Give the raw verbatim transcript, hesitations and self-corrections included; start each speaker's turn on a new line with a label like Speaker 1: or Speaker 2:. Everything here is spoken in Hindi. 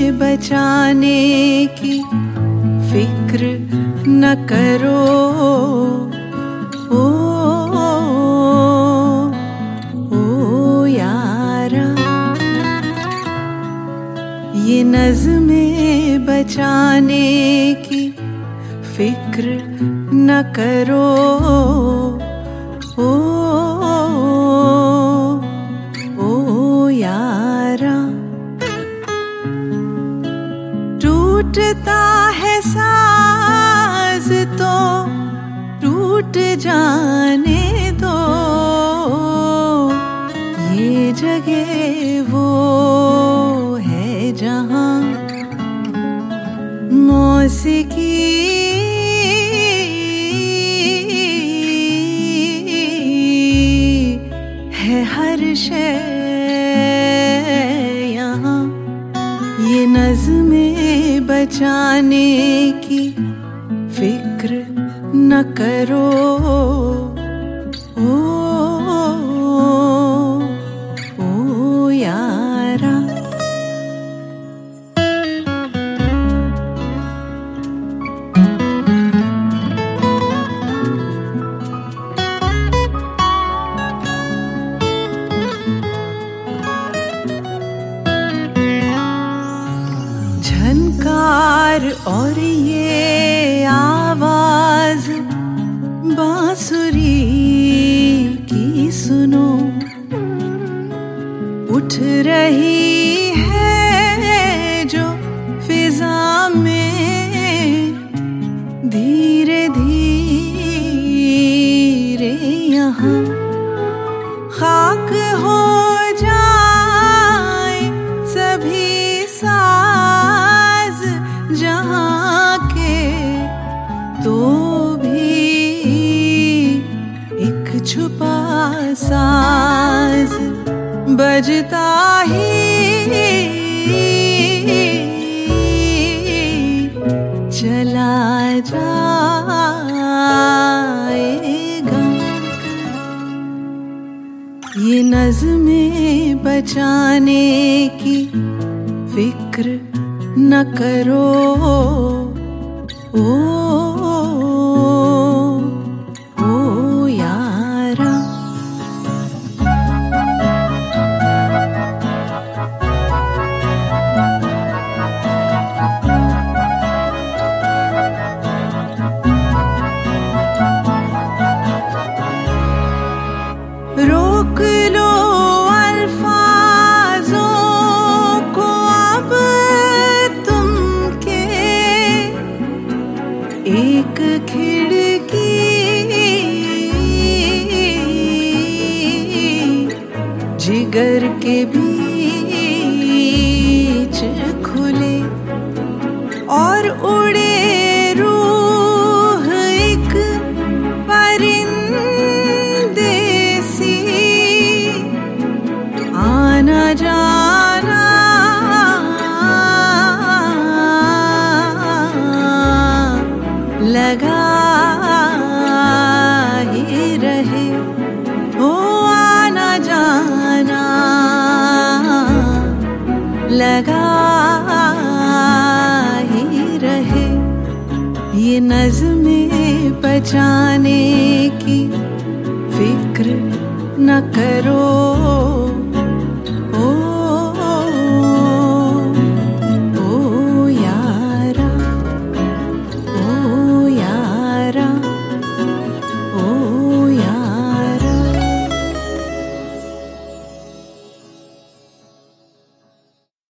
Speaker 1: नज़्में बचाने की फिक्र न करो। ओ, ओ, ओ यारा, ये नज़्में बचाने की फिक्र न करो। ओ, ओ यारा, टूटता है साज तो टूट जाने दो। ये जगह वो है जहाँ मौसीकी है हर शय यहाँ। ये नज़्में बचाने की फिक्र न करो। ओ, ओ यारा, झनकार और ये आवाज बांसुरी की सुनो, उठ रही है जो फिजा में धीरे धीरे। यहाँ खाक हो जाए सभी साज जहाँ के, तो भी एक छुपा साज बजता ही चला जाएगा। ये नज़्में बचाने की फिक्र न करो। ओ, ओ यारा, रोक लो अल्फाजों को अब तुम के, एक खिड़की जिगर के बीच खुले और उड़े रूह एक परिंदे सी। आना जाना लगा ही रहे। ओ आना जाना लगा ही रहे। ये नज़्में बचाने की फिक्र न करो।